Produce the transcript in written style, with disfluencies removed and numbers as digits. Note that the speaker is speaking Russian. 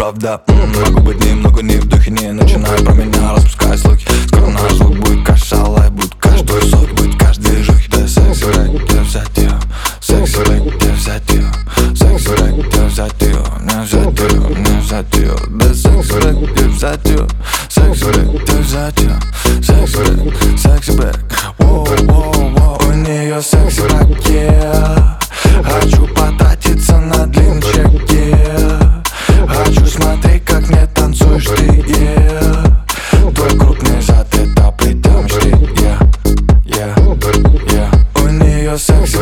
правда. Могу быть немного не в духе, не начинаю про меня распускать слухи. Скоро наш звук будет каждый лайк, будет каждый сок, будет каждый жух. Да секси бэк, где взять ее? Секси бэк, где взять ее? Секси бэк, где взять ее? Не взять ее, не взять ее. Да секси бэк, где взять ее? Секси бэк, где взять ее? Секси бэк, секси бэк. Воу-воу-воу, у нее секси бэк, yeah. Хочу потратиться на длинный чек, yeah. Хочу смотреть, как не танцуешь ты, yeah. Твой крупный зад, это предел мечты, yeah, yeah, yeah. У нее секси